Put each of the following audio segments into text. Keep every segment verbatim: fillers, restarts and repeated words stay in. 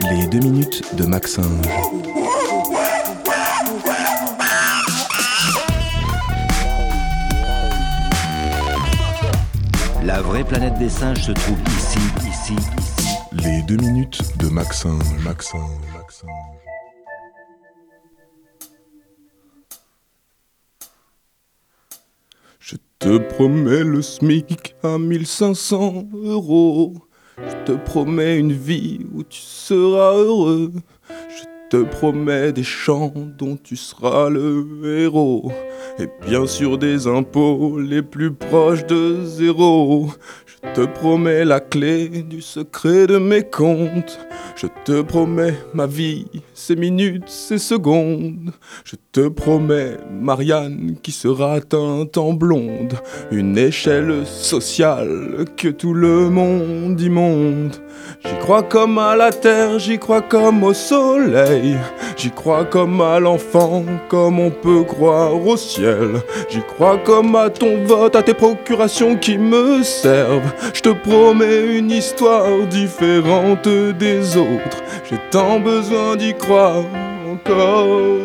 Les deux minutes de Maxinge. La vraie planète des singes se trouve ici, ici, ici. Les deux minutes de Maxinge, Maxinge, Maxinge. Je te promets le SMIC à mille cinq cents euros. Je te promets une vie où tu seras heureux. Je te promets des chants dont tu seras le héros. Et bien sûr des impôts les plus proches de zéro. Je te promets la clé du secret de mes comptes. Je te promets ma vie, ses minutes, ses secondes. Je te promets Marianne qui sera teinte en blonde. Une échelle sociale que tout le monde y monte. J'y crois comme à la terre, j'y crois comme au soleil. J'y crois comme à l'enfant, comme on peut croire au ciel. J'y crois comme à ton vote, à tes procurations qui me servent. Je te promets une histoire différente des autres. J'ai tant besoin d'y croire encore.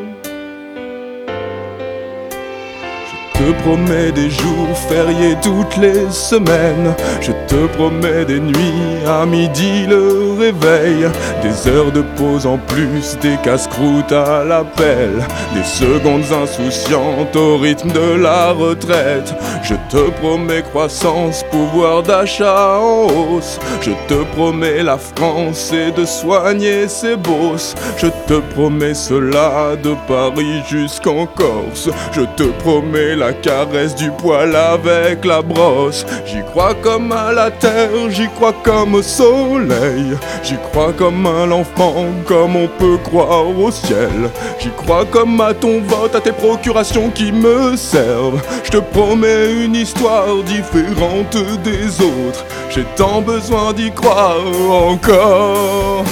Je te promets des jours fériés toutes les semaines. Je te promets des nuits à midi le réveil. Des heures de pause en plus, des casse-croûtes à l'appel. Des secondes insouciantes au rythme de la retraite. Je te promets croissance, pouvoir d'achat en hausse. Je te promets la France et de soigner ses bosses. Je te promets cela de Paris jusqu'en Corse. Je te promets la caresse du poil avec la brosse. J'y crois comme à la terre, j'y crois comme au soleil. J'y crois comme à l'enfant, comme on peut croire au ciel. J'y crois comme à ton vote, à tes procurations qui me servent. Je te promets une histoire différente des autres. J'ai tant besoin d'y croire encore.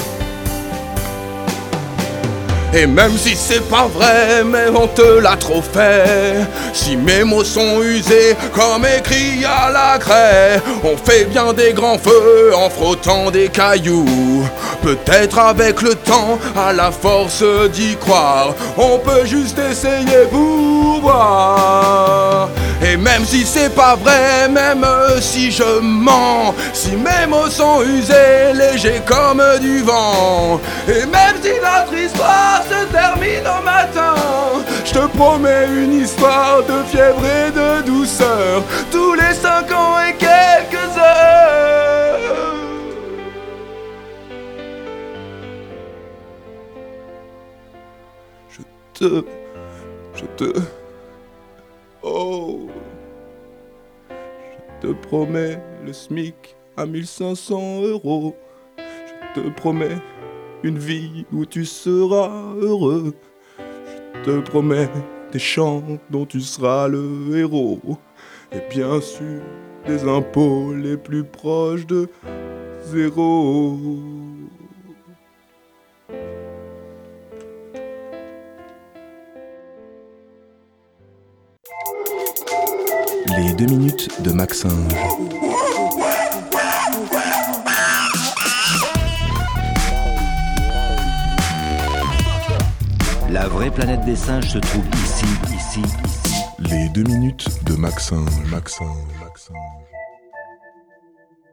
Et même si c'est pas vrai, mais on te l'a trop fait. Si mes mots sont usés comme écrit à la craie, on fait bien des grands feux en frottant des cailloux. Peut-être avec le temps, à la force d'y croire, on peut juste essayer pour voir. Et même si c'est pas vrai, même si je mens, si mes mots sont usés, légers comme du vent, et même si notre histoire se termine au matin, je te promets une histoire de fièvre et de douceur, tous les cinq ans et quelques heures. Je te... Je te... Oh, je te promets le SMIC à mille cinq cents euros. Je te promets une vie où tu seras heureux. Je te promets des chants dont tu seras le héros. Et bien sûr des impôts les plus proches de zéro. Les deux minutes de Maxinge. La vraie planète des singes se trouve ici, ici, ici. Les deux minutes de Maxinge, Maxinge.